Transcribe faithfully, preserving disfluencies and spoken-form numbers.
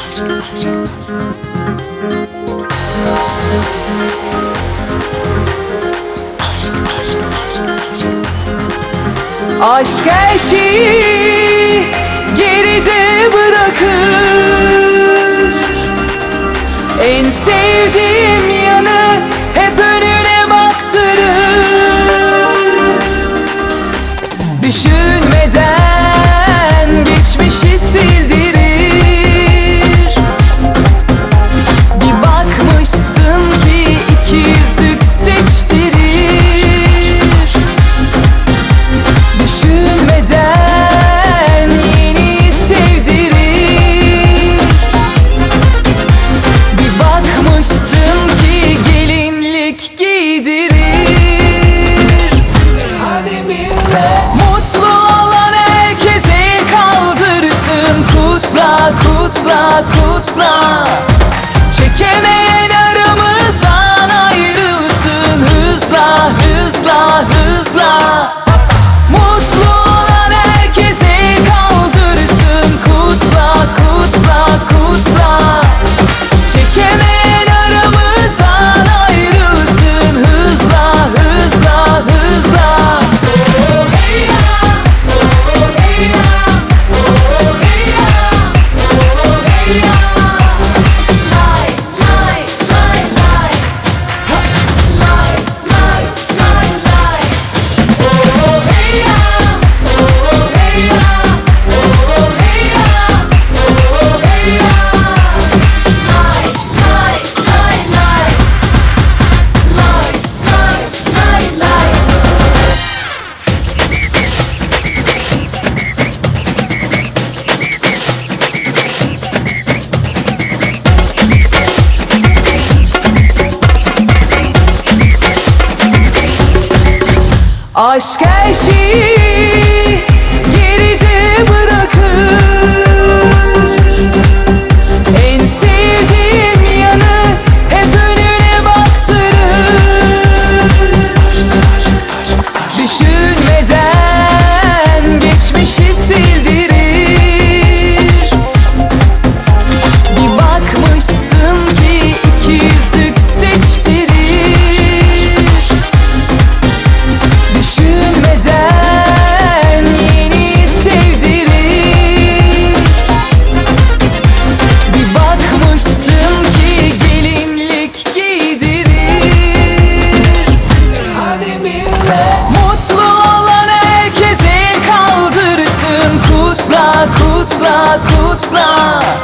Aşk her şeyi geride bırakır. En sevdiğim yanı hep önüne baktırır. Düşünmeden geçmişi sildirir. Bir bakmışsın ki iki yüzlük seçtirir. Düşünmeden yeni sevdirir. Bir bakmışsın ki gelinlik giydirir. Hadi millet, Mutlu olan herkes el kaldırsın. Kutla, kutla, kutla. Çekemeyen aramızdan ayrılsın. Hızla, hızla, hızla. Mutlu olan herkes el kaldırsın. Kutla, kutla, kutla. Çekemeyen aramızdan ayrılsın. Hızla, hızla, hızla. Aşk her şeyi geride bırakır. En sevdiğim yanı hep önüne baktırır. Düşünmeden geçmişi sildirir. Bir bakmışsın ki iki yüzlük seçtirir. Düşünmeden yeni sevdirir. Bir bakmışsın ki gelinlik giydirir. hadi millet, Mutlu olan herkes el kaldırsın. Kutla, kutla, kutla.